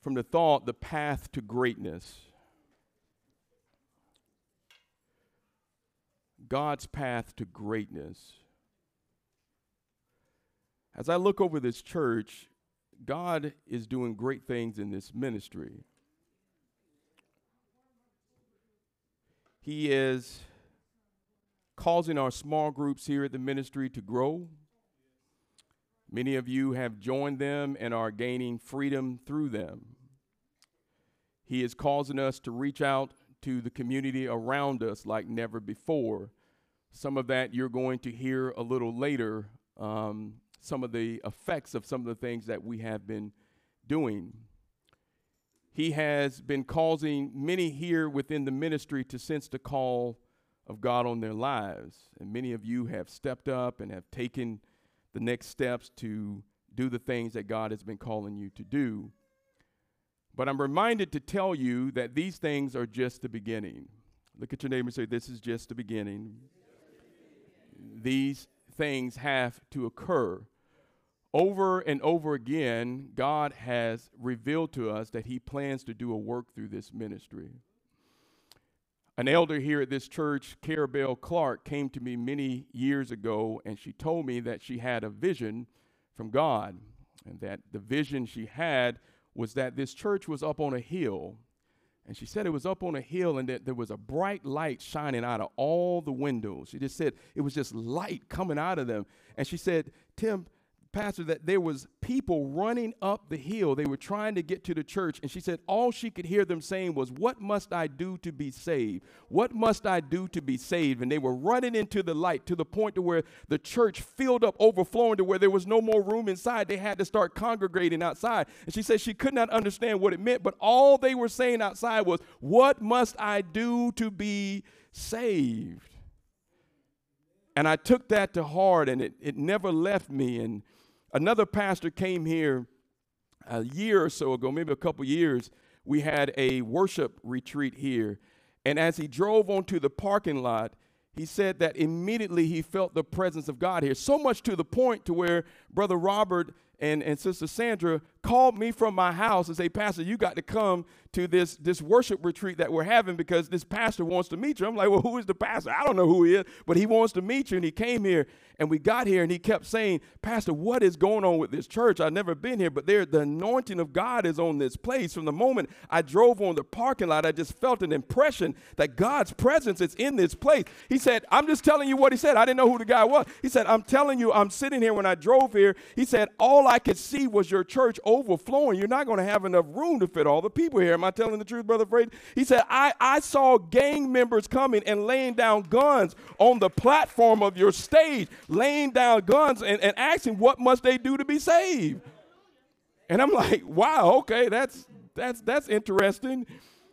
from the thought, The Path to Greatness. God's path to greatness. As I look over this church, God is doing great things in this ministry. He is causing our small groups here at the ministry to grow. Many of you have joined them and are gaining freedom through them. He is causing us to reach out to the community around us like never before. Some of that you're going to hear a little later, some of the effects of some of the things that we have been doing. He has been causing many here within the ministry to sense the call of God on their lives. And many of you have stepped up and have taken the next steps to do the things that God has been calling you to do. But I'm reminded to tell you that these things are just the beginning. Look at your neighbor and say, this is just the beginning. These things have to occur. Over and over again, God has revealed to us that he plans to do a work through this ministry. An elder here at this church, Carabelle Clark, came to me many years ago, and she told me that she had a vision from God, and that the vision she had was that this church was up on a hill. And she said it was up on a hill and that there was a bright light shining out of all the windows. She just said it was just light coming out of them. And she said, Tim, Pastor, that there was people running up the hill. They were trying to get to the church. And she said all she could hear them saying was, what must I do to be saved? What must I do to be saved? And they were running into the light to the point to where the church filled up, overflowing to where there was no more room inside. They had to start congregating outside. And she said she could not understand what it meant, but all they were saying outside was, what must I do to be saved? And I took that to heart, and it never left me. And another pastor came here a year or so ago, maybe a couple years. We had a worship retreat here. And as he drove onto the parking lot, he said that immediately he felt the presence of God here, so much to the point to where Brother Robert and Sister Sandra called me from my house and say, Pastor, you got to come to this worship retreat that we're having because this pastor wants to meet you. I'm like, well, who is the pastor? I don't know who he is, but he wants to meet you. And he came here, and we got here, and he kept saying, Pastor, what is going on with this church? I've never been here, but the anointing of God is on this place. From the moment I drove on the parking lot, I just felt an impression that God's presence is in this place. He said, I'm just telling you what he said. I didn't know who the guy was. He said, I'm telling you, I'm sitting here when I drove here. He said, all I could see was your church overflowing. You're not going to have enough room to fit all the people here. Am I telling the truth, Brother Fraser? He said, I saw gang members coming and laying down guns on the platform of your stage, laying down guns and asking what must they do to be saved. And I'm like, wow, okay, that's interesting.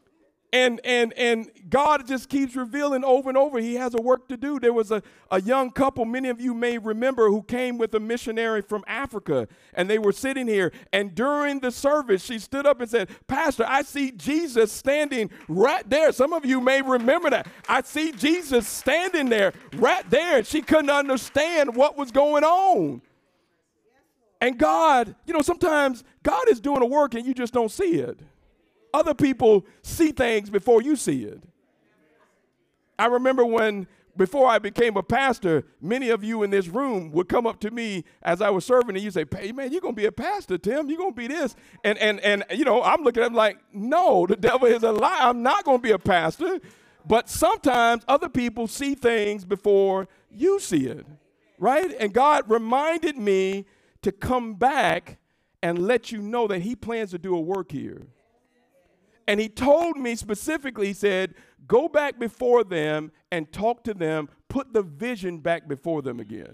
And God just keeps revealing over and over he has a work to do. There was a young couple, many of you may remember, who came with a missionary from Africa, and they were sitting here. And during the service, she stood up and said, Pastor, I see Jesus standing right there. Some of you may remember that. I see Jesus standing there right there. And she couldn't understand what was going on. And God, sometimes God is doing a work and you just don't see it. Other people see things before you see it. I remember before I became a pastor, many of you in this room would come up to me as I was serving, and you say, hey, man, you're going to be a pastor, Tim. You're going to be this. And I'm looking at them like, no, the devil is a lie. I'm not going to be a pastor. But sometimes other people see things before you see it, right? And God reminded me to come back and let you know that he plans to do a work here. And he told me specifically, he said, go back before them and talk to them, put the vision back before them again.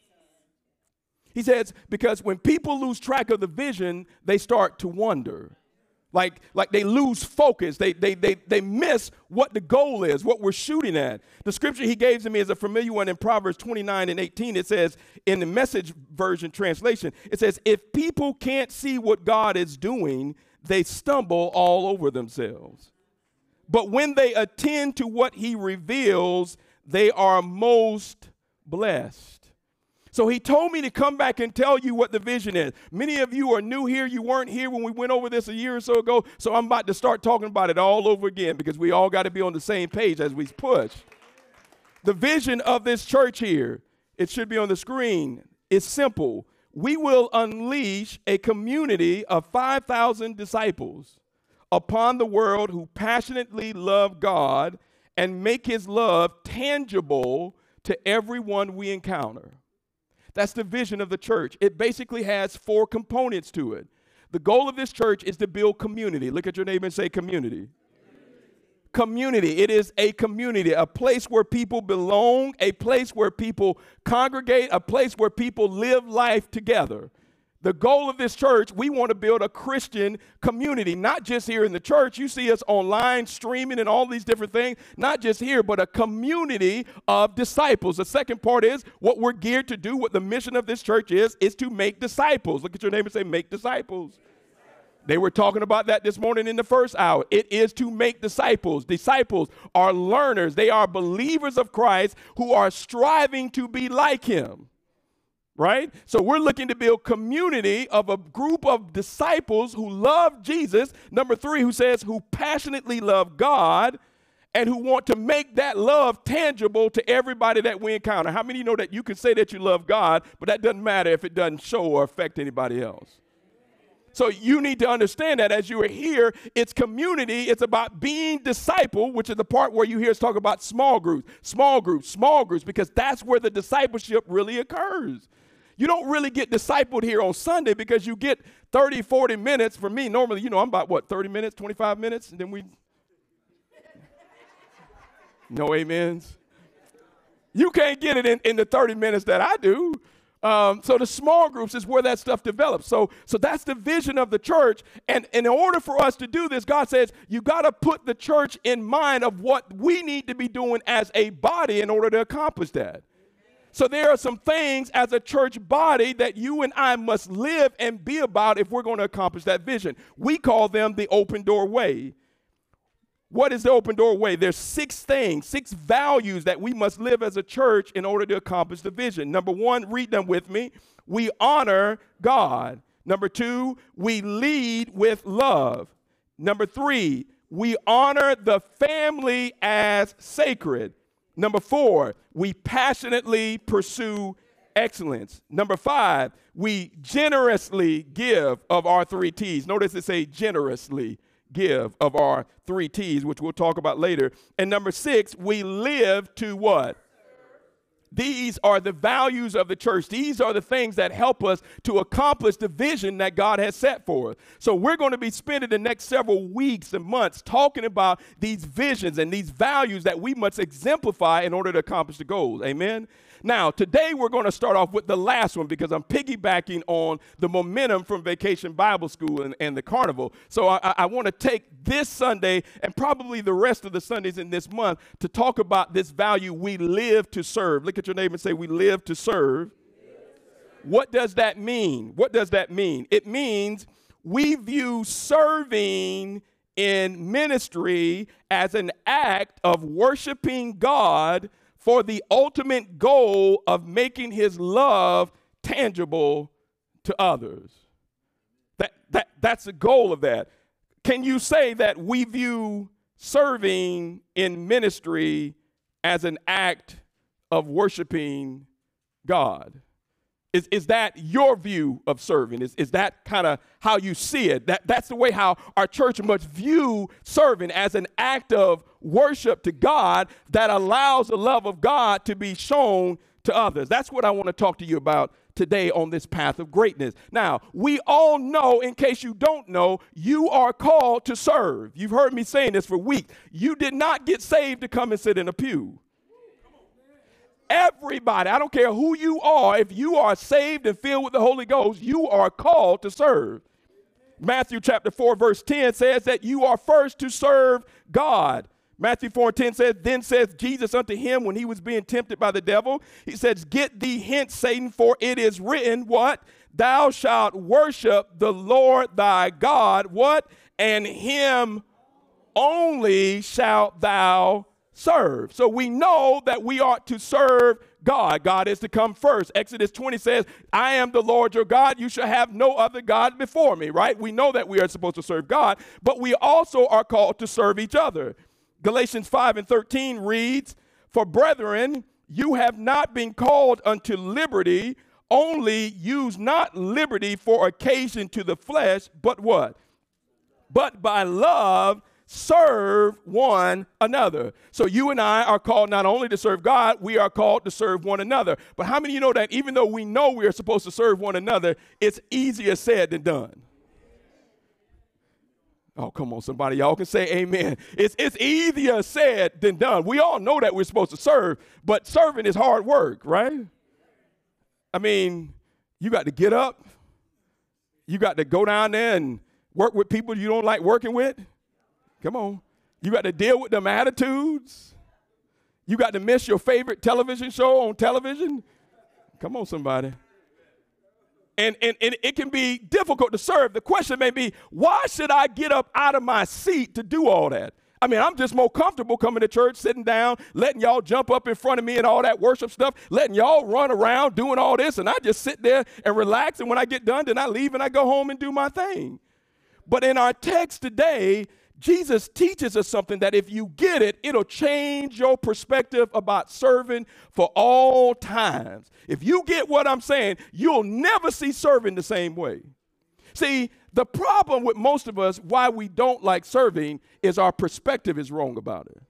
He says, because when people lose track of the vision, they start to wonder. Like they lose focus. They miss what the goal is, what we're shooting at. The scripture he gave to me is a familiar one in Proverbs 29:18. It says, in the Message version translation, it says, if people can't see what God is doing, they stumble all over themselves. But when they attend to what he reveals, they are most blessed. So he told me to come back and tell you what the vision is. Many of you are new here. You weren't here when we went over this a year or so ago. So I'm about to start talking about it all over again because we all got to be on the same page as we push. The vision of this church here, it should be on the screen. It's simple. We will unleash a community of 5,000 disciples upon the world who passionately love God and make his love tangible to everyone we encounter. That's the vision of the church. It basically has 4 components to it. The goal of this church is to build community. Look at your neighbor and say community. Community. It is a community, a place where people belong, a place where people congregate, a place where people live life together. The goal of this church, we want to build a Christian community, not just here in the church. You see us online, streaming, and all these different things, not just here, but a community of disciples. The second part is what we're geared to do, what the mission of this church is to make disciples. Look at your neighbor and say, make disciples. They were talking about that this morning in the first hour. It is to make disciples. Disciples are learners. They are believers of Christ who are striving to be like him. Right? So we're looking to build community of a group of disciples who love Jesus. Number 3, who passionately love God and who want to make that love tangible to everybody that we encounter. How many know that you can say that you love God, but that doesn't matter if it doesn't show or affect anybody else? So you need to understand that as you are here, it's community. It's about being disciple, which is the part where you hear us talk about small groups, because that's where the discipleship really occurs. You don't really get discipled here on Sunday because you get 30, 40 minutes. For me, normally, I'm about, 30 minutes, 25 minutes? And then no amens. You can't get it in the 30 minutes that I do. So the small groups is where that stuff develops. So that's the vision of the church. And in order for us to do this, God says, you got to put the church in mind of what we need to be doing as a body in order to accomplish that. So there are some things as a church body that you and I must live and be about if we're going to accomplish that vision. We call them the open door way. What is the open door way? There's 6 things, 6 values that we must live as a church in order to accomplish the vision. Number 1, read them with me. We honor God. Number 2, we lead with love. Number 3, we honor the family as sacred. Number 4, we passionately pursue excellence. Number 5, we generously give of our 3 T's. Notice it say generously give of our 3 T's, which we'll talk about later. And number 6, we live to what? These are the values of the church. These are the things that help us to accomplish the vision that God has set for us. So we're going to be spending the next several weeks and months talking about these visions and these values that we must exemplify in order to accomplish the goals. Amen? Now, today we're going to start off with the last one because I'm piggybacking on the momentum from Vacation Bible School and the Carnival. So I want to take this Sunday and probably the rest of the Sundays in this month to talk about this value, we live to serve. Look at your neighbor and say, we live to serve. What does that mean? What does that mean? It means we view serving in ministry as an act of worshiping God for the ultimate goal of making his love tangible to others. That's the goal of that. Can you say that we view serving in ministry as an act of worshiping God? Is that your view of serving? Is that kind of how you see it? That's the way how our church must view serving, as an act of worship to God that allows the love of God to be shown to others. That's what I want to talk to you about today on this path of greatness. Now, we all know, in case you don't know, you are called to serve. You've heard me saying this for weeks. You did not get saved to come and sit in a pew. Everybody, I don't care who you are, if you are saved and filled with the Holy Ghost, you are called to serve. Matthew chapter 4, verse 10 says that you are first to serve God. Matthew 4:10 says, then says Jesus unto him when he was being tempted by the devil, he says, get thee hence, Satan, for it is written, what? Thou shalt worship the Lord thy God, what? And him only shalt thou serve. So we know that we ought to serve God. God is to come first. Exodus 20 says, I am the Lord your God. You shall have no other God before me, right? We know that we are supposed to serve God, but we also are called to serve each other. Galatians 5:13 reads, for brethren, you have not been called unto liberty, only use not liberty for occasion to the flesh, but what? But by love serve one another. So you and I are called not only to serve God, we are called to serve one another. But how many of you know that even though we know we are supposed to serve one another, it's easier said than done? Oh, come on, somebody. Y'all can say amen. It's easier said than done. We all know that we're supposed to serve, but serving is hard work, right? I mean, you got to get up. You got to go down there and work with people you don't like working with. Come on. You got to deal with them attitudes. You got to miss your favorite television show on television. Come on, somebody. And it can be difficult to serve. The question may be, why should I get up out of my seat to do all that? I mean, I'm just more comfortable coming to church, sitting down, letting y'all jump up in front of me and all that worship stuff, letting y'all run around doing all this, and I just sit there and relax, and when I get done, then I leave and I go home and do my thing. But in our text today, Jesus teaches us something that if you get it, it'll change your perspective about serving for all times. If you get what I'm saying, you'll never see serving the same way. See, the problem with most of us, why we don't like serving, is our perspective is wrong about it.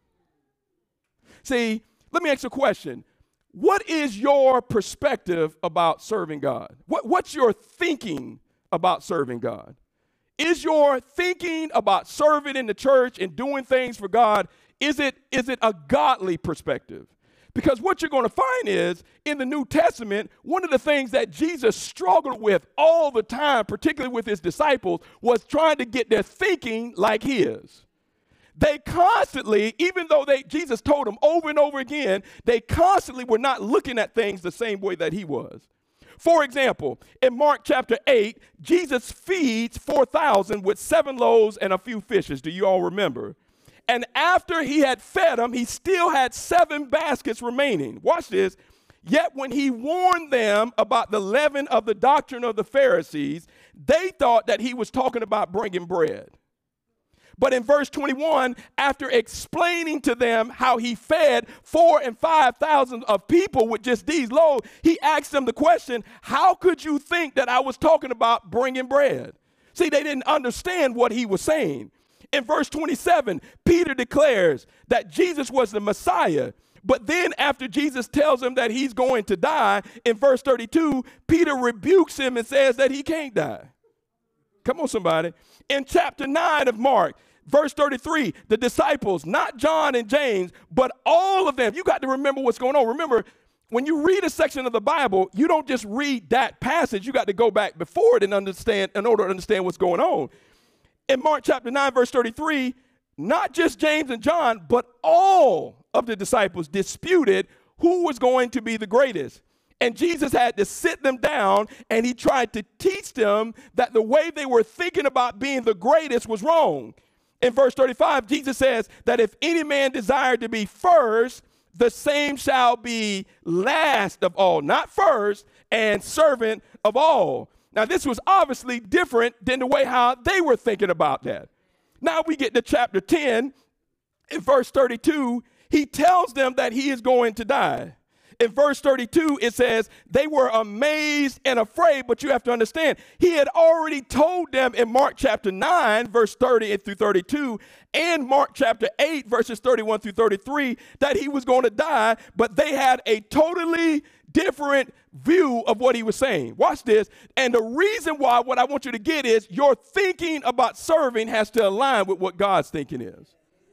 See, let me ask you a question. What is your perspective about serving God? What's your thinking about serving God? Is your thinking about serving in the church and doing things for God, is it a godly perspective? Because what you're going to find is, in the New Testament, one of the things that Jesus struggled with all the time, particularly with his disciples, was trying to get their thinking like his. They constantly, even though Jesus told them over and over again, they constantly were not looking at things the same way that he was. For example, in Mark chapter 8, Jesus feeds 4,000 with 7 loaves and a few fishes. Do you all remember? And after he had fed them, he still had 7 baskets remaining. Watch this. Yet when he warned them about the leaven of the doctrine of the Pharisees, they thought that he was talking about bringing bread. But in verse 21, after explaining to them how he fed 4,000 and 5,000 of people with just these loaves, he asked them the question, how could you think that I was talking about bringing bread? See, they didn't understand what he was saying. In verse 27, Peter declares that Jesus was the Messiah. But then after Jesus tells him that he's going to die, in verse 32, Peter rebukes him and says that he can't die. Come on, somebody. In chapter 9 of Mark, verse 33, the disciples, not John and James, but all of them, you got to remember what's going on. Remember, when you read a section of the Bible, you don't just read that passage. You got to go back before it and understand, in order to understand what's going on. In Mark chapter 9, verse 33, not just James and John, but all of the disciples disputed who was going to be the greatest. And Jesus had to sit them down, and he tried to teach them that the way they were thinking about being the greatest was wrong. In verse 35, Jesus says that if any man desired to be first, the same shall be last of all, not first, and servant of all. Now, this was obviously different than the way how they were thinking about that. Now we get to chapter 10. In verse 32, he tells them that he is going to die. In verse 32, it says, they were amazed and afraid, but you have to understand, he had already told them in Mark chapter 9, verse 30 through 32, and Mark chapter 8, verses 31 through 33, that he was going to die, but they had a totally different view of what he was saying. Watch this. And the reason why, what I want you to get is, your thinking about serving has to align with what God's thinking is.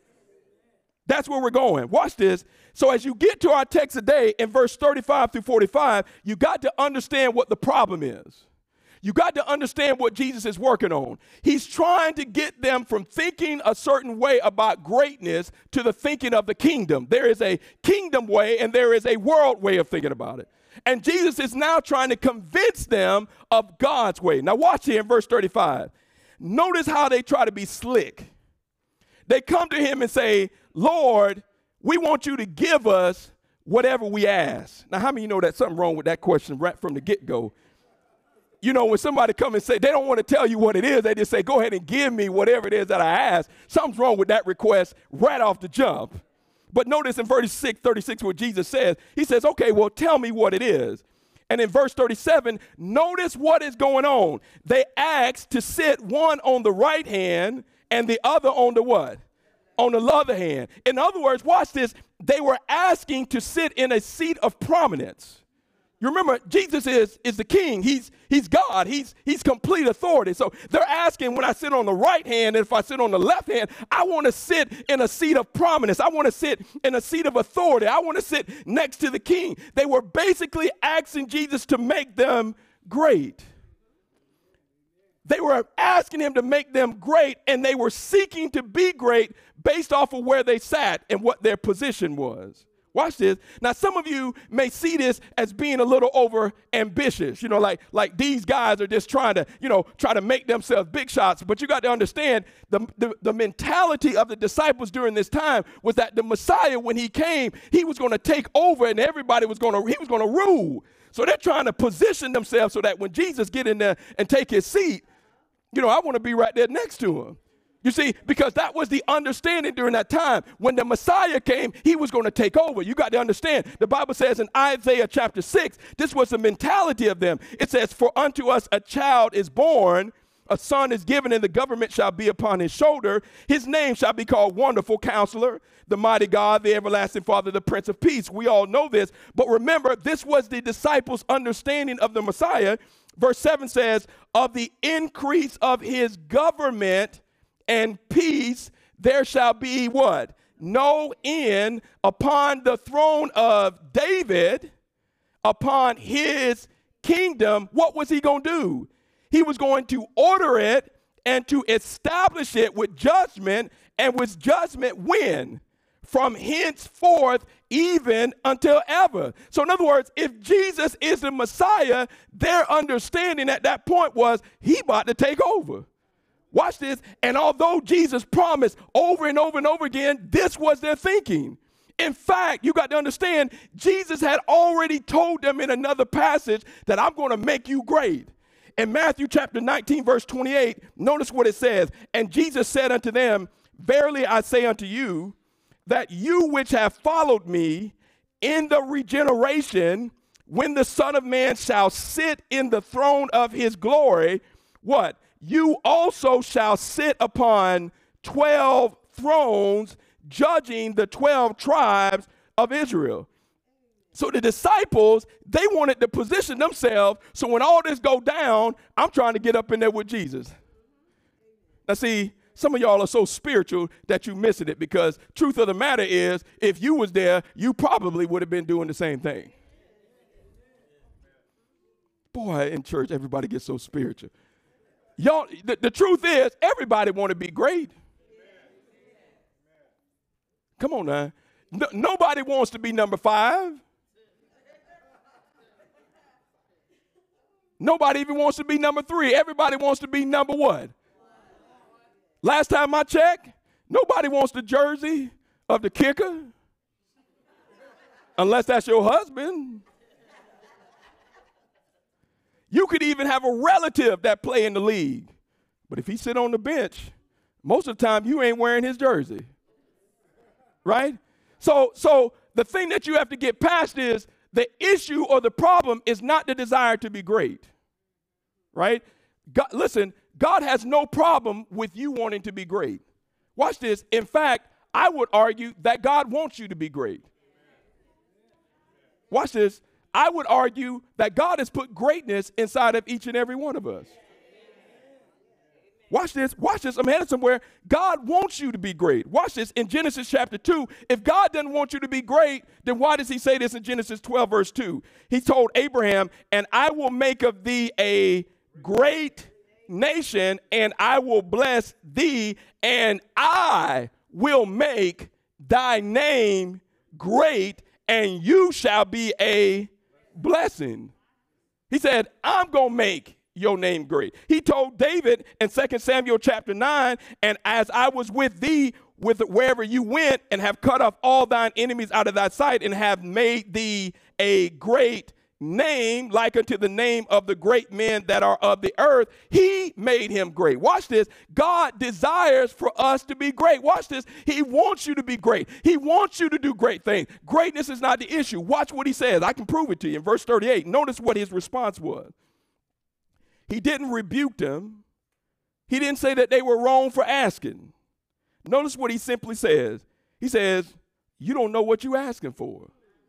That's where we're going. Watch this. So as you get to our text today in verse 35 through 45, you got to understand what the problem is. You got to understand what Jesus is working on. He's trying to get them from thinking a certain way about greatness to the thinking of the kingdom. There is a kingdom way and there is a world way of thinking about it. And Jesus is now trying to convince them of God's way. Now watch here in verse 35. Notice how they try to be slick. They come to him and say, Lord, we want you to give us whatever we ask. Now, how many of you know that something wrong with that question right from the get-go? You know, when somebody come and say, they don't want to tell you what it is, they just say, go ahead and give me whatever it is that I ask. Something's wrong with that request right off the jump. But notice in verse 36 what Jesus says. He says, okay, well, tell me what it is. And in verse 37, notice what is going on. They asked to sit one on the right hand and the other on the what? On the other hand. In other words, watch this. They were asking to sit in a seat of prominence. You remember, Jesus is the king. He's God. He's complete authority. So they're asking, when I sit on the right hand and if I sit on the left hand, I want to sit in a seat of prominence. I want to sit in a seat of authority. I want to sit next to the king. They were basically asking Jesus to make them great. They were asking him to make them great, and they were seeking to be great based off of where they sat and what their position was. Watch this. Now, some of you may see this as being a little over ambitious, you know, like these guys are just trying to make themselves big shots. But you got to understand the mentality of the disciples during this time was that the Messiah, when he came, he was going to take over and he was going to rule. So they're trying to position themselves so that when Jesus get in there and take his seat, you know, I want to be right there next to him. You see, because that was the understanding during that time. When the Messiah came, he was going to take over. You got to understand. The Bible says in Isaiah chapter 6, this was the mentality of them. It says, for unto us a child is born, a son is given, and the government shall be upon his shoulder. His name shall be called Wonderful Counselor, the Mighty God, the Everlasting Father, the Prince of Peace. We all know this. But remember, this was the disciples' understanding of the Messiah. Verse 7 says, of the increase of his government and peace, there shall be what? No end upon the throne of David, upon his kingdom. What was he going to do? He was going to order it and to establish it with judgment, and with judgment when? From henceforth even until ever. So in other words, if Jesus is the Messiah, their understanding at that point was he about to take over. Watch this. And although Jesus promised over and over and over again, this was their thinking. In fact, you got to understand, Jesus had already told them in another passage that I'm going to make you great. In Matthew chapter 19, verse 28, notice what it says. And Jesus said unto them, verily I say unto you, that you which have followed me in the regeneration, when the Son of Man shall sit in the throne of his glory, what? You also shall sit upon 12 thrones, judging the 12 tribes of Israel. So the disciples, they wanted to position themselves so when all this go down, I'm trying to get up in there with Jesus. Now see, some of y'all are so spiritual that you're missing it, because truth of the matter is, if you was there, you probably would have been doing the same thing. Boy, in church, everybody gets so spiritual. Y'all, the truth is, everybody want to be great. Come on now. Nobody wants to be number 5. Nobody even wants to be number 3. Everybody wants to be number what? Last time I checked, nobody wants the jersey of the kicker, unless that's your husband. You could even have a relative that play in the league. But if he sit on the bench, most of the time you ain't wearing his jersey. Right? So the thing that you have to get past is the issue or the problem is not the desire to be great. Right? God, listen, God has no problem with you wanting to be great. Watch this. In fact, I would argue that God wants you to be great. Watch this. I would argue that God has put greatness inside of each and every one of us. Watch this. Watch this. I'm headed somewhere. God wants you to be great. Watch this. In Genesis chapter 2, if God doesn't want you to be great, then why does he say this in Genesis 12, verse 2? He told Abraham, and I will make of thee a great nation, and I will bless thee, and I will make thy name great, and you shall be a blessing. He said, I'm going to make your name great. He told David in 2 Samuel chapter 9, and as I was with thee with wherever you went, and have cut off all thine enemies out of thy sight, and have made thee a great name, like unto the name of the great men that are of the earth. He made him great. Watch this. God desires for us to be great. Watch this. He wants you to be great. He wants you to do great things. Greatness is not the issue. Watch what he says. I can prove it to you. In verse 38, notice what his response was. He didn't rebuke them. He didn't say that they were wrong for asking. Notice what he simply says. He says, you don't know what you're asking for.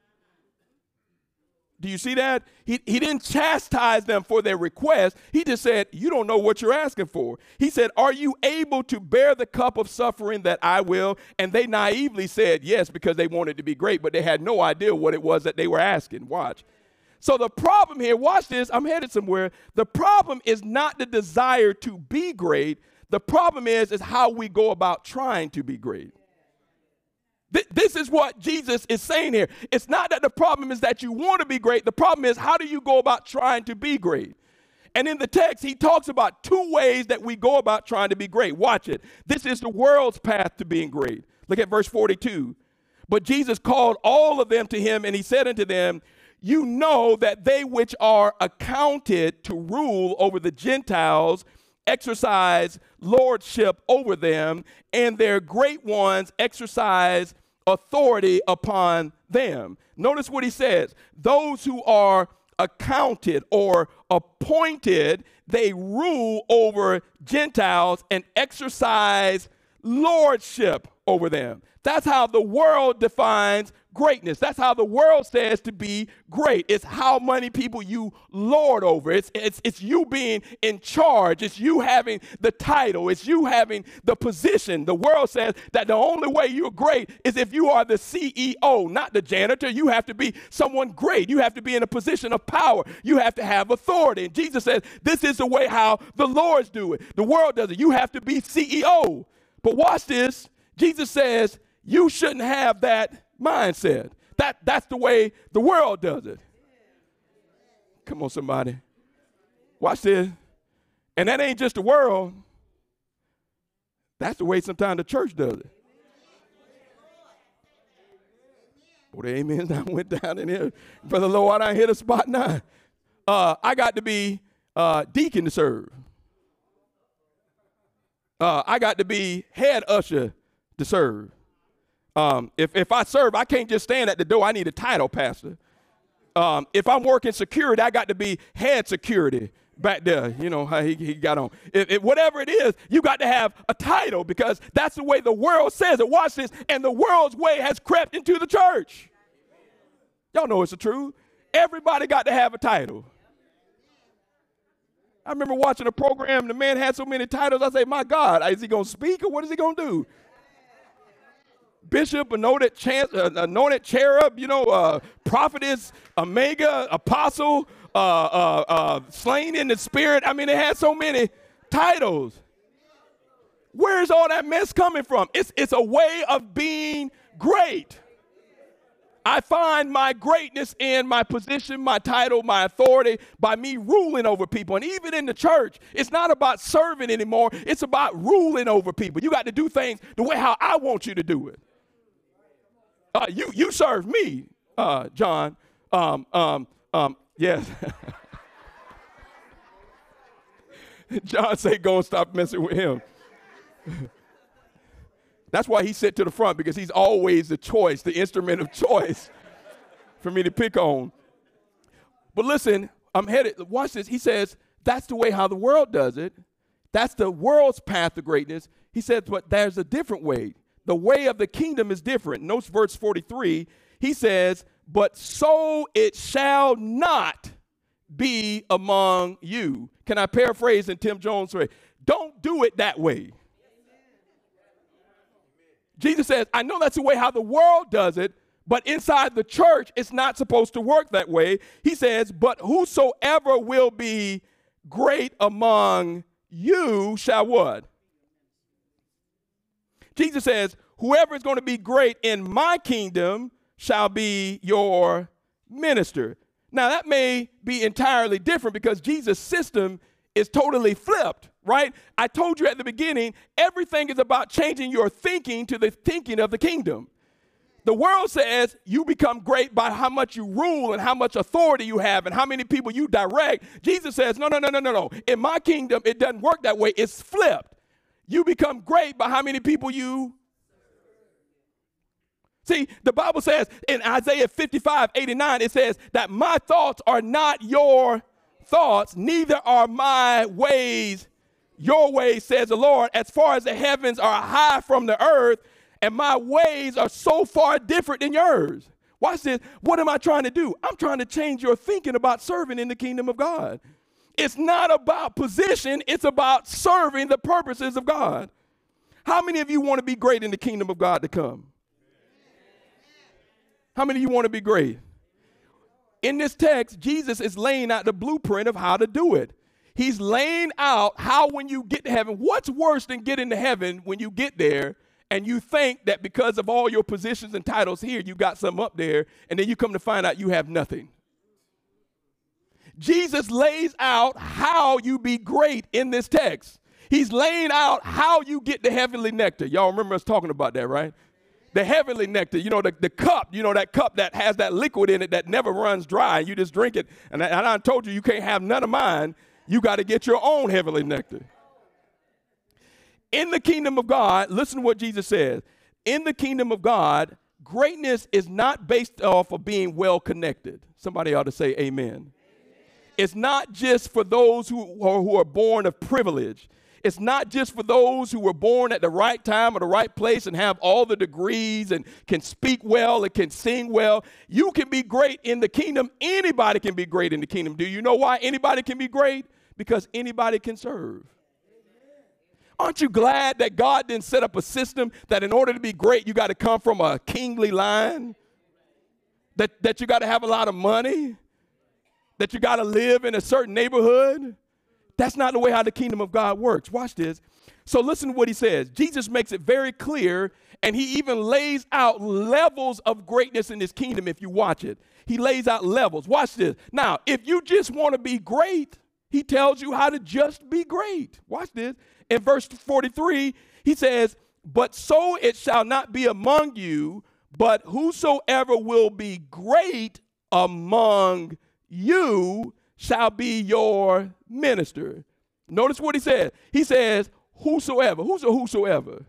Do you see that? He didn't chastise them for their request. He just said, you don't know what you're asking for. He said, are you able to bear the cup of suffering that I will? And they naively said yes, because they wanted to be great, but they had no idea what it was that they were asking. Watch. So the problem here, watch this, I'm headed somewhere. The problem is not the desire to be great. The problem is how we go about trying to be great. This is what Jesus is saying here. It's not that the problem is that you want to be great. The problem is, how do you go about trying to be great? And in the text, he talks about two ways that we go about trying to be great. Watch it. This is the world's path to being great. Look at verse 42. But Jesus called all of them to him, and he said unto them, you know that they which are accounted to rule over the Gentiles exercise lordship over them, and their great ones exercise authority upon them. Notice what he says. Those who are accounted or appointed, they rule over Gentiles and exercise lordship over them. That's how the world defines greatness. That's how the world says to be great. It's how many people you lord over. It's you being in charge. It's you having the title. It's you having the position. The world says that the only way you're great is if you are the CEO, not the janitor. You have to be someone great. You have to be in a position of power. You have to have authority. And Jesus says this is the way how the Lords do it. The world does it. You have to be CEO. But watch this. Jesus says you shouldn't have that mindset. That's the way the world does it. Come on, somebody. Watch this. And that ain't just the world. That's the way sometimes the church does it. Oh, the amens I went down in here. Brother Lord, I hit a spot now. I got to be deacon to serve. I got to be head usher to serve. If I serve, I can't just stand at the door. I need a title, pastor. If I'm working security, I got to be head security back there. You know how he got on. Whatever it is, you got to have a title, because that's the way the world says it. Watch this. And the world's way has crept into the church. Y'all know it's the truth. Everybody got to have a title. I remember watching a program. The man had so many titles. I say, my God, is he going to speak or what is he going to do? Bishop, anointed cherub, prophetess, omega, apostle, slain in the spirit. I mean, it had so many titles. Where's all that mess coming from? It's a way of being great. I find my greatness in my position, my title, my authority, by me ruling over people. And even in the church, it's not about serving anymore. It's about ruling over people. You got to do things the way how I want you to do it. You serve me, John. Yes. John said, go and stop messing with him. That's why he sit to the front, because he's always the choice, the instrument of choice for me to pick on. But listen, I'm headed, watch this. He says, that's the way how the world does it. That's the world's path to greatness. He says, but there's a different way. The way of the kingdom is different. Notice verse 43. He says, but so it shall not be among you. Can I paraphrase in Tim Jones' way? Don't do it that way. Jesus says, I know that's the way how the world does it, but inside the church, it's not supposed to work that way. He says, but whosoever will be great among you shall what? Jesus says, whoever is going to be great in my kingdom shall be your minister. Now, that may be entirely different, because Jesus' system is totally flipped, right? I told you at the beginning, everything is about changing your thinking to the thinking of the kingdom. The world says you become great by how much you rule and how much authority you have and how many people you direct. Jesus says, no. In my kingdom, it doesn't work that way. It's flipped. You become great by how many people you. See, the Bible says in Isaiah 55:89, it says that my thoughts are not your thoughts, neither are my ways your ways, says the Lord. As far as the heavens are high from the earth, and my ways are so far different than yours. Watch this. What am I trying to do? I'm trying to change your thinking about serving in the kingdom of God. It's not about position. It's about serving the purposes of God. How many of you want to be great in the kingdom of God to come? How many of you want to be great? In this text, Jesus is laying out the blueprint of how to do it. He's laying out how when you get to heaven, what's worse than getting to heaven when you get there and you think that because of all your positions and titles here, you got something up there, and then you come to find out you have nothing. Jesus lays out how you be great in this text. He's laying out how you get the heavenly nectar. Y'all remember us talking about that, right? The heavenly nectar, you know, the cup, you know, that cup that has that liquid in it that never runs dry. You just drink it. And I told you, you can't have none of mine. You got to get your own heavenly nectar. In the kingdom of God, listen to what Jesus says. In the kingdom of God, greatness is not based off of being well connected. Somebody ought to say amen. It's not just for those who are born of privilege. It's not just for those who were born at the right time or the right place and have all the degrees and can speak well and can sing well. You can be great in the kingdom. Anybody can be great in the kingdom. Do you know why anybody can be great? Because anybody can serve. Aren't you glad that God didn't set up a system that in order to be great, you got to come from a kingly line? That you got to have a lot of money? That you got to live in a certain neighborhood? That's not the way how the kingdom of God works. Watch this. So listen to what he says. Jesus makes it very clear, and he even lays out levels of greatness in his kingdom if you watch it. He lays out levels. Watch this. Now, if you just want to be great, he tells you how to just be great. Watch this. In verse 43, he says, but so it shall not be among you, but whosoever will be great among you shall be your minister. Notice what he says. He says, whosoever. Who's a whosoever?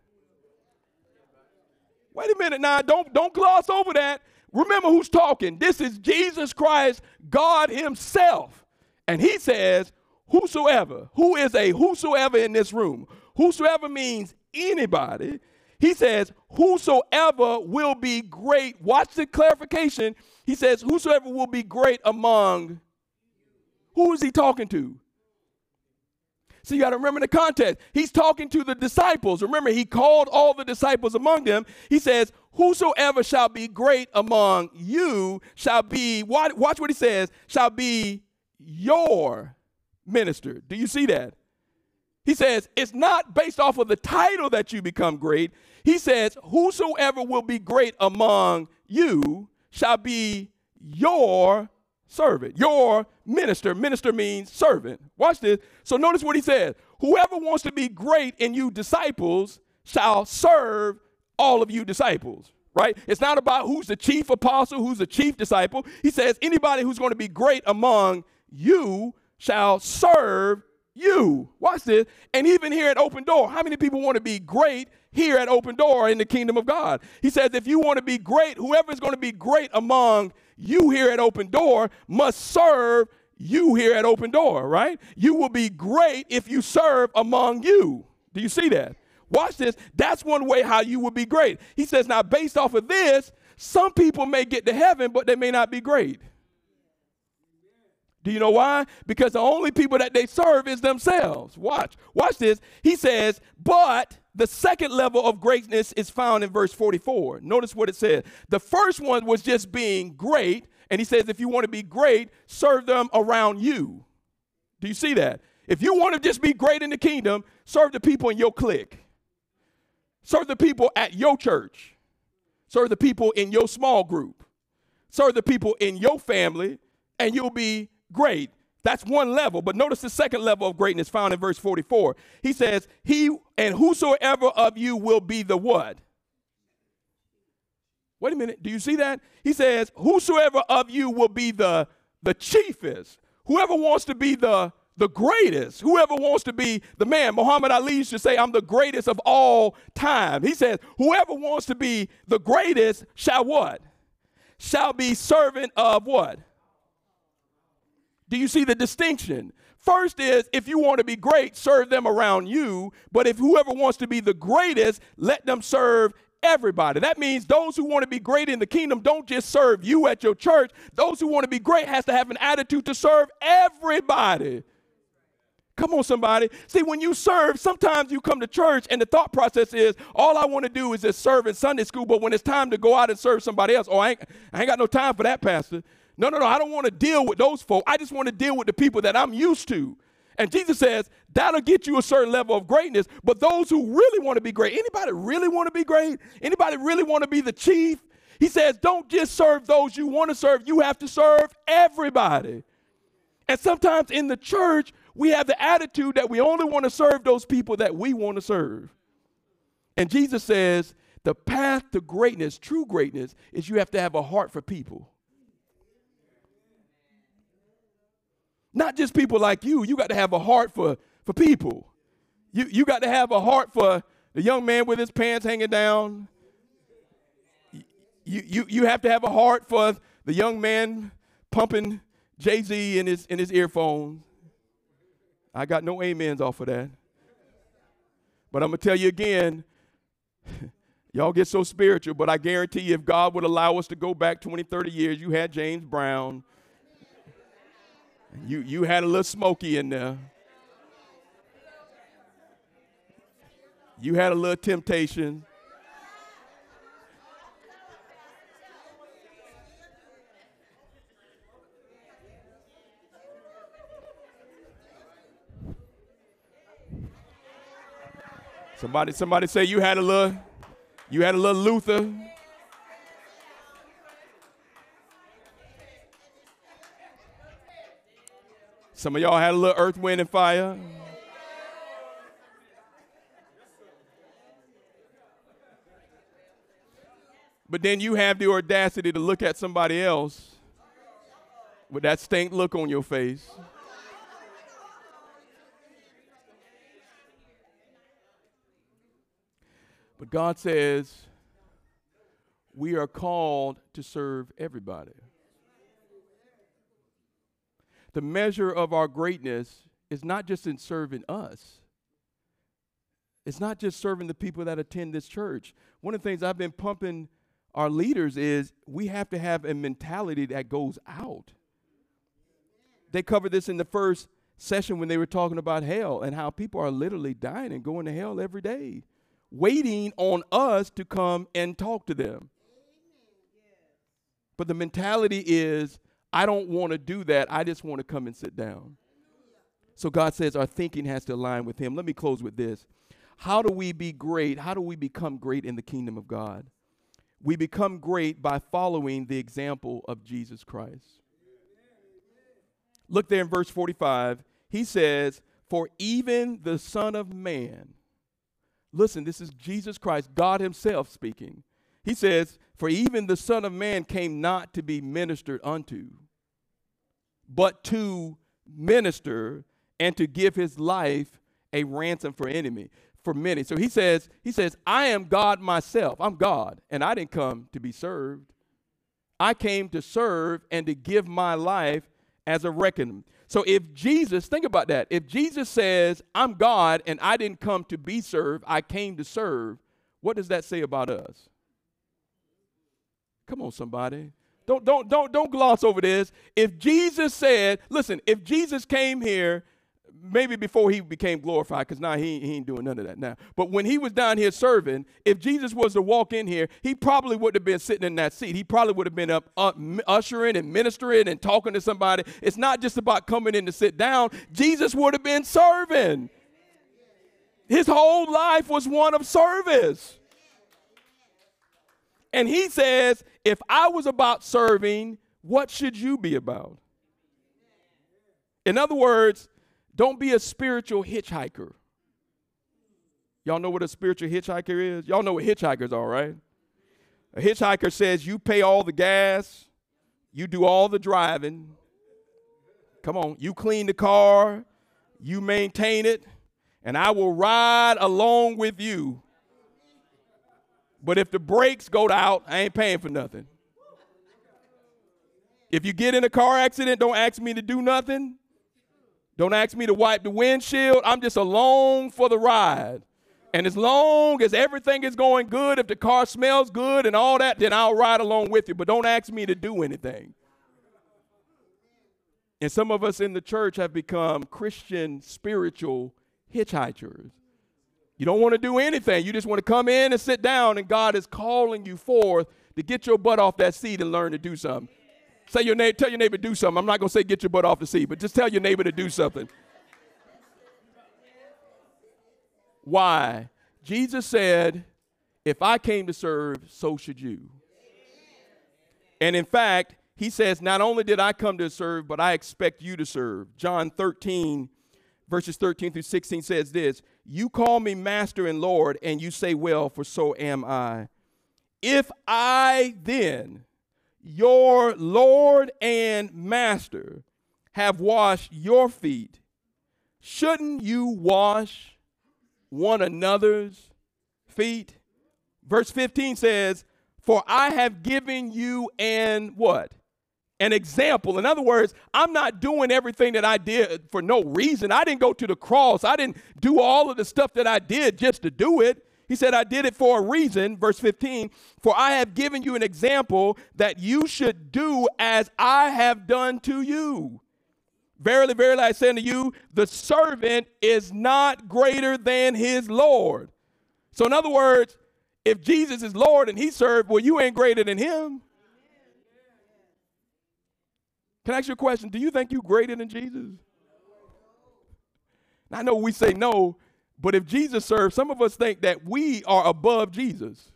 Wait a minute now. Don't gloss over that. Remember who's talking. This is Jesus Christ, God himself. And he says, whosoever. Who is a whosoever in this room? Whosoever means anybody. He says, whosoever will be great. Watch the clarification. He says, whosoever will be great among. Who is he talking to? So you got to remember the context. He's talking to the disciples. Remember, he called all the disciples among them. He says, whosoever shall be great among you shall be, watch what he says, shall be your minister. Do you see that? He says, it's not based off of the title that you become great. He says, whosoever will be great among you shall be your servant, your minister. Minister means servant. Watch this. So notice what he says. Whoever wants to be great in you disciples shall serve all of you disciples, right? It's not about who's the chief apostle, who's the chief disciple. He says anybody who's going to be great among you shall serve you. Watch this. And even here at Open Door, how many people want to be great here at Open Door in the kingdom of God? He says if you want to be great, whoever is going to be great among you here at Open Door must serve you here at Open Door, right? You will be great if you serve among you. Do you see that? Watch this. That's one way how you will be great. He says, now based off of this, some people may get to heaven, but they may not be great. Do you know why? Because the only people that they serve is themselves. Watch this. He says, but the second level of greatness is found in verse 44. Notice what it says. The first one was just being great. And he says, if you want to be great, serve them around you. Do you see that? If you want to just be great in the kingdom, serve the people in your clique. Serve the people at your church. Serve the people in your small group. Serve the people in your family, and you'll be great. That's one level. But notice the second level of greatness found in verse 44. He says, whosoever of you will be the what? Wait a minute. Do you see that? He says, whosoever of you will be the chiefest. Whoever wants to be the greatest, whoever wants to be the man. Muhammad Ali used to say, I'm the greatest of all time. He says, whoever wants to be the greatest shall what? Shall be servant of what? Do you see the distinction? First is, if you want to be great, serve them around you. But if whoever wants to be the greatest, let them serve everybody. That means those who want to be great in the kingdom don't just serve you at your church. Those who want to be great has to have an attitude to serve everybody. Come on, somebody. See, when you serve, sometimes you come to church and the thought process is, all I want to do is just serve in Sunday school, but when it's time to go out and serve somebody else, I ain't got no time for that, Pastor. No, I don't want to deal with those folk. I just want to deal with the people that I'm used to. And Jesus says, that'll get you a certain level of greatness, but those who really want to be great, anybody really want to be great? Anybody really want to be the chief? He says, don't just serve those you want to serve. You have to serve everybody. And sometimes in the church, we have the attitude that we only want to serve those people that we want to serve. And Jesus says the path to greatness, true greatness, is you have to have a heart for people. Not just people like you. You got to have a heart for people. You got to have a heart for the young man with his pants hanging down. You have to have a heart for the young man pumping Jay-Z in his earphones. I got no amens off of that. But I'm going to tell you again, y'all get so spiritual, but I guarantee you if God would allow us to go back 20, 30 years, you had James Brown. You had a little Smokey in there. You had a little Temptation. Somebody say you had a little Luther. Some of y'all had a little Earth, Wind, and Fire. But then you have the audacity to look at somebody else with that stink look on your face. But God says we are called to serve everybody. The measure of our greatness is not just in serving us. It's not just serving the people that attend this church. One of the things I've been pumping our leaders is we have to have a mentality that goes out. They covered this in the first session when they were talking about hell and how people are literally dying and going to hell every day, waiting on us to come and talk to them. But the mentality is, I don't want to do that. I just want to come and sit down. So God says our thinking has to align with him. Let me close with this. How do we be great? How do we become great in the kingdom of God? We become great by following the example of Jesus Christ. Look there in verse 45. He says, for even the Son of Man. Listen, this is Jesus Christ, God himself speaking. He says, for even the Son of Man came not to be ministered unto, but to minister and to give his life a ransom for many. So he says, I am God myself. I'm God, and I didn't come to be served. I came to serve and to give my life as a reckoning. So if Jesus, think about that. If Jesus says, I'm God and I didn't come to be served, I came to serve, what does that say about us? Come on, somebody. Don't gloss over this. If Jesus said, listen, if Jesus came here, maybe before he became glorified, because now he ain't doing none of that now. But when he was down here serving, if Jesus was to walk in here, he probably would have been sitting in that seat. He probably would have been up ushering and ministering and talking to somebody. It's not just about coming in to sit down. Jesus would have been serving. His whole life was one of service. And he says, if I was about serving, what should you be about? In other words, don't be a spiritual hitchhiker. Y'all know what a spiritual hitchhiker is? Y'all know what hitchhikers are, right? A hitchhiker says you pay all the gas, you do all the driving. Come on, you clean the car, you maintain it, and I will ride along with you. But if the brakes go out, I ain't paying for nothing. If you get in a car accident, don't ask me to do nothing. Don't ask me to wipe the windshield. I'm just along for the ride. And as long as everything is going good, if the car smells good and all that, then I'll ride along with you. But don't ask me to do anything. And some of us in the church have become Christian spiritual hitchhikers. You don't want to do anything. You just want to come in and sit down, and God is calling you forth to get your butt off that seat and learn to do something. Tell your neighbor do something. I'm not going to say get your butt off the seat, but just tell your neighbor to do something. Why? Jesus said, if I came to serve, so should you. And in fact, he says, not only did I come to serve, but I expect you to serve. John 13, verses 13 through 16 says this, you call me master and Lord, and you say, well, for so am I. If I then, your Lord and master, have washed your feet, shouldn't you wash one another's feet? Verse 15 says, for I have given you an what? An example. In other words, I'm not doing everything that I did for no reason. I didn't go to the cross. I didn't do all of the stuff that I did just to do it. He said, I did it for a reason. Verse 15, for I have given you an example that you should do as I have done to you. Verily, verily, I say unto you, the servant is not greater than his Lord. So in other words, if Jesus is Lord and he served, well, you ain't greater than him. Can I ask you a question? Do you think you're greater than Jesus? I know we say no, but if Jesus served, some of us think that we are above Jesus.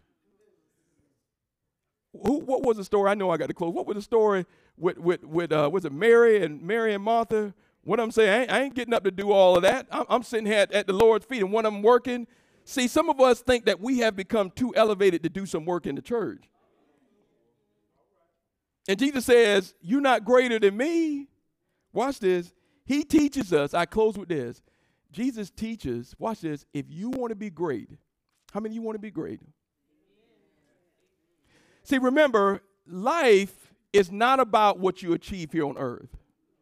What was the story? I know I got to close. What was the story with was it Mary and Martha? What I'm saying, I ain't getting up to do all of that. I'm sitting here at the Lord's feet, and one of them working. See, some of us think that we have become too elevated to do some work in the church. And Jesus says, you're not greater than me. Watch this. He teaches us. I close with this. Jesus teaches, watch this, if you want to be great, how many of you want to be great? See, remember, life is not about what you achieve here on earth.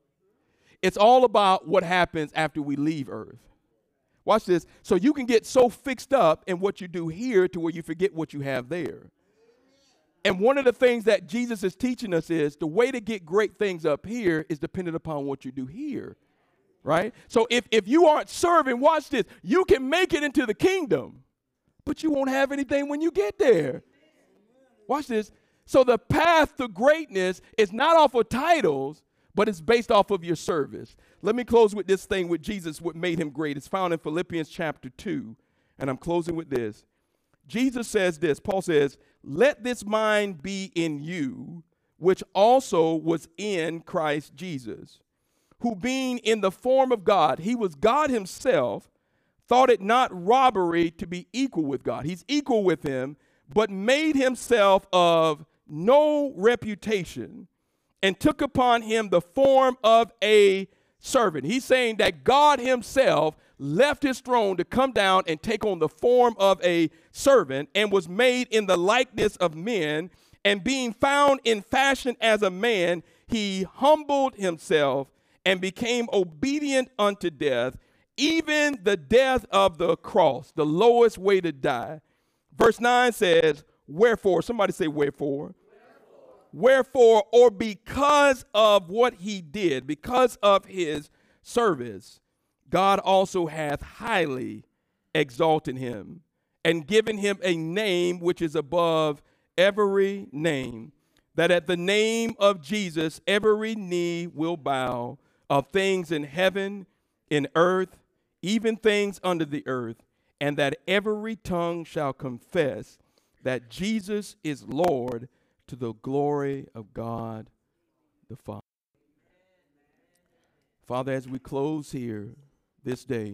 It's all about what happens after we leave earth. Watch this. So you can get so fixed up in what you do here to where you forget what you have there. And one of the things that Jesus is teaching us is the way to get great things up here is dependent upon what you do here, right? So if you aren't serving, watch this, you can make it into the kingdom, but you won't have anything when you get there. Watch this. So the path to greatness is not off of titles, but it's based off of your service. Let me close with this thing with Jesus, what made him great. It's found in Philippians chapter 2, and I'm closing with this. Jesus says this, Paul says, let this mind be in you, which also was in Christ Jesus, who being in the form of God, he was God himself, thought it not robbery to be equal with God. He's equal with him, but made himself of no reputation and took upon him the form of a servant. He's saying that God himself left his throne to come down and take on the form of a servant and was made in the likeness of men, and being found in fashion as a man, he humbled himself and became obedient unto death, even the death of the cross, the lowest way to die. Verse 9 says, wherefore, somebody say wherefore. Wherefore, or because of what he did, because of his service, God also hath highly exalted him and given him a name which is above every name, that at the name of Jesus every knee will bow, of things in heaven, in earth, even things under the earth, and that every tongue shall confess that Jesus is Lord, to the glory of God the Father. Father, as we close here this day,